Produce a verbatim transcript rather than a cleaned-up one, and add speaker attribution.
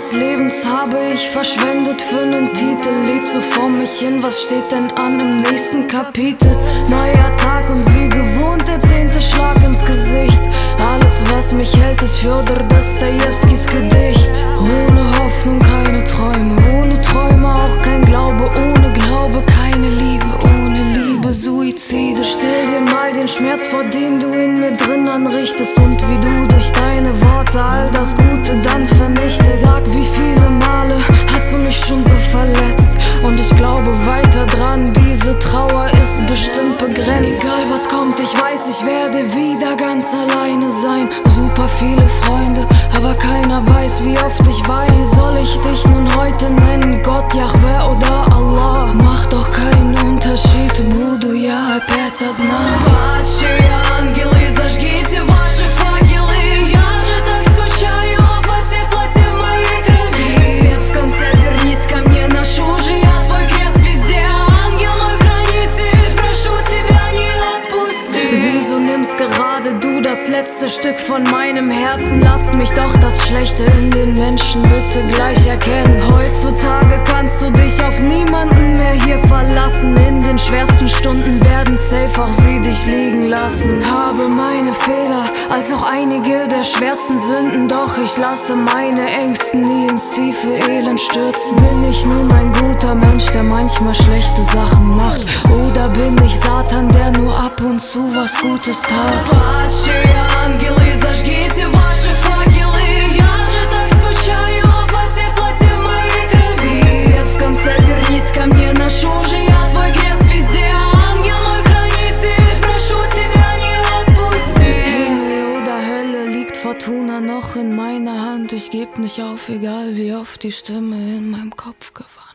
Speaker 1: meines Lebens habe ich verschwendet für nen Titel. Leb so vor mich hin, was steht denn an im nächsten Kapitel? Neuer Tag und wie gewohnt der zehnte Schlag ins Gesicht. Alles was mich hält ist Fjodor Dostojewskis Gedicht. Ohne Hoffnung keine Träume, ohne Träume auch kein Glaube. Ohne Glaube keine Liebe, ohne Liebe Suizide. Stell dir mal den Schmerz vor, den du in mir drin anrichtest. Und wie du durch deine Worte all das Gute dann vernichtest. Sag, wie viele Male hast du mich schon so verletzt? Und ich glaube weiter dran, diese Trauer ist bestimmt begrenzt. Egal was kommt, ich weiß, ich werde wieder ganz alleine sein. Super viele Freunde, aber keiner weiß, wie oft ich war. Wie soll ich dich nun heute nennen? Gott, Yahweh oder Allah? Macht doch keinen Unterschied, буду я опять одна.
Speaker 2: Падшие ангелы, зажгите ваши факелы. Я же так скучаю по теплоте в моей крови. Свет в конце, вернись ко мне, ношу же я твой крест везде. Ангел мой хранитель, прошу тебя, не отпусти.
Speaker 1: Wieso nimmst gerade du das letzte Stück von meinem Herzen? Lasst mich doch das Schlechte in den Menschen bitte gleich erkennen. Heutzutage kannst du dich auf niemanden mehr hier verlassen. In den schwersten Stunden werden safe auch sie dich liegen lassen. Habe meine Fehler, als auch einige der schwersten Sünden. Doch ich lasse meine Ängsten nie ins tiefe Elend stürzen. Bin ich nun ein guter Mensch, der manchmal schlechte Sachen macht? Oder bin ich Satan, der nur ab und zu was Gutes tat?
Speaker 2: Падшие ангелы, зажгите ваши факелы. Я же так скучаю по теплоте в моей крови.
Speaker 1: Свет в конце, вернись ко мне,
Speaker 2: ношу же я твой крест везде. Ангел мой хранитель, прошу тебя, не отпусти.
Speaker 1: Himmel oder Hölle, liegt Fortuna noch in meiner Hand. Ich geb nicht auf, egal wie oft die Stimme in meinem Kopf gewandt.